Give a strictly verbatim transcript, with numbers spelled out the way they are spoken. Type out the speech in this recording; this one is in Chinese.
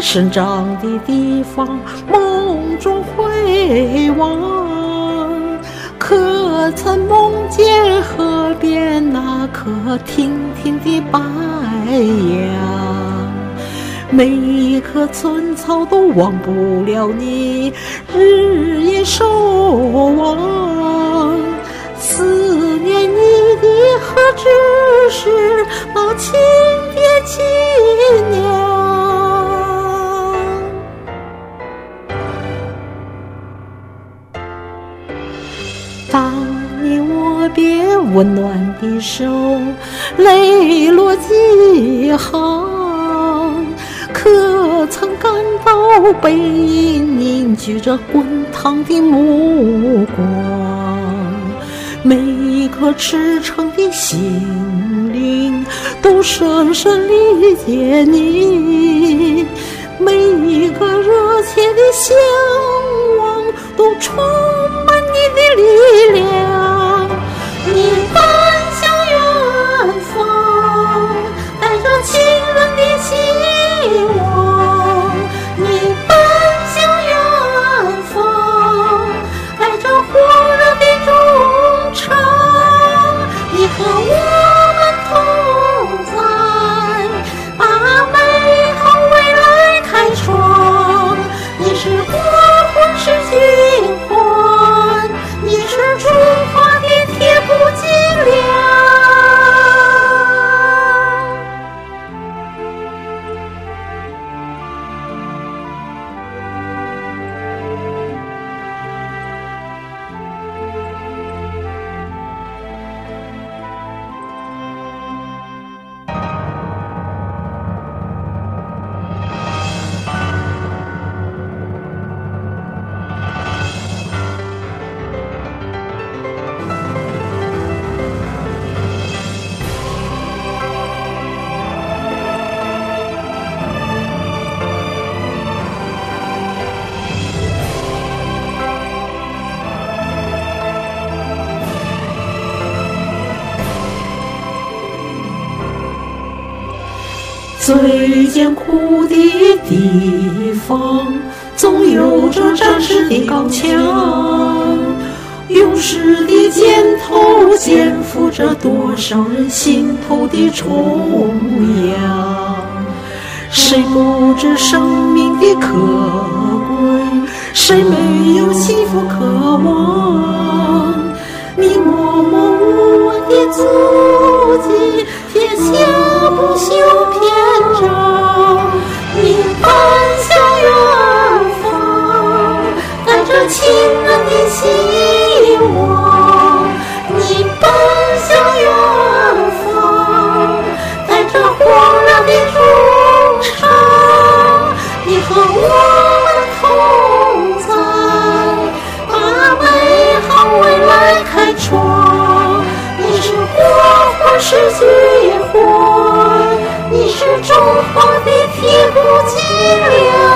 生长的地方，梦中回望，可曾梦见河边那颗亭亭的白杨？每一棵寸草都忘不了你，日夜守望。思念你的何止是那亲爹亲娘？当你握别温暖的手，泪落几行，可曾感到背影凝聚着滚烫的目光？每一颗赤诚的心灵都深深理解你，每一个热切的向往都充满你的力量。你奔向远方，带着亲人的希望，你奔向远方，带着火热的忠诚，你和我们同在，把美好未来开创。你是国魂，是军魂，你是中华的铁骨脊梁。最艰苦的地方，总有着战士的刚强，勇士的肩头肩负着多少人心头的重量。谁不知生命的可贵，谁没有幸福渴望？你默默无闻的足迹，贴下不朽篇章。你奔向远方，带着亲人的希望。你奔向远方，带着火热的忠诚。你和我们同在，把美好未来开创。你是国魂，是军魂，你是中华的铁骨脊梁。